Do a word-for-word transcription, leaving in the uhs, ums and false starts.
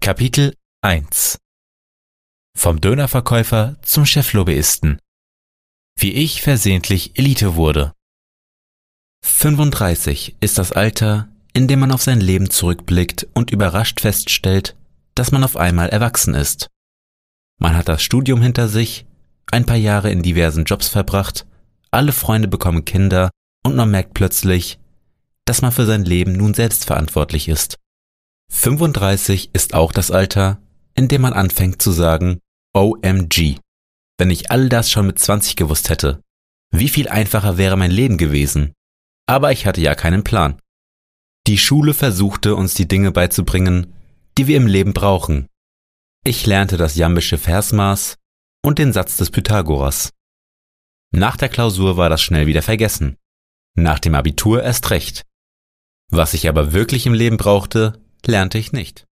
Kapitel eins. Vom Dönerverkäufer zum Cheflobbyisten. Wie ich versehentlich Elite wurde. fünfunddreißig ist das Alter, in dem man auf sein Leben zurückblickt und überrascht feststellt, dass man auf einmal erwachsen ist. Man hat das Studium hinter sich, ein paar Jahre in diversen Jobs verbracht, alle Freunde bekommen Kinder und man merkt plötzlich, dass man für sein Leben nun selbst verantwortlich ist. fünfunddreißig ist auch das Alter, in dem man anfängt zu sagen, O M G, wenn ich all das schon mit zwanzig gewusst hätte, wie viel einfacher wäre mein Leben gewesen. Aber ich hatte ja keinen Plan. Die Schule versuchte uns die Dinge beizubringen, die wir im Leben brauchen. Ich lernte das jambische Versmaß und den Satz des Pythagoras. Nach der Klausur war das schnell wieder vergessen. Nach dem Abitur erst recht. Was ich aber wirklich im Leben brauchte, lernte ich nicht.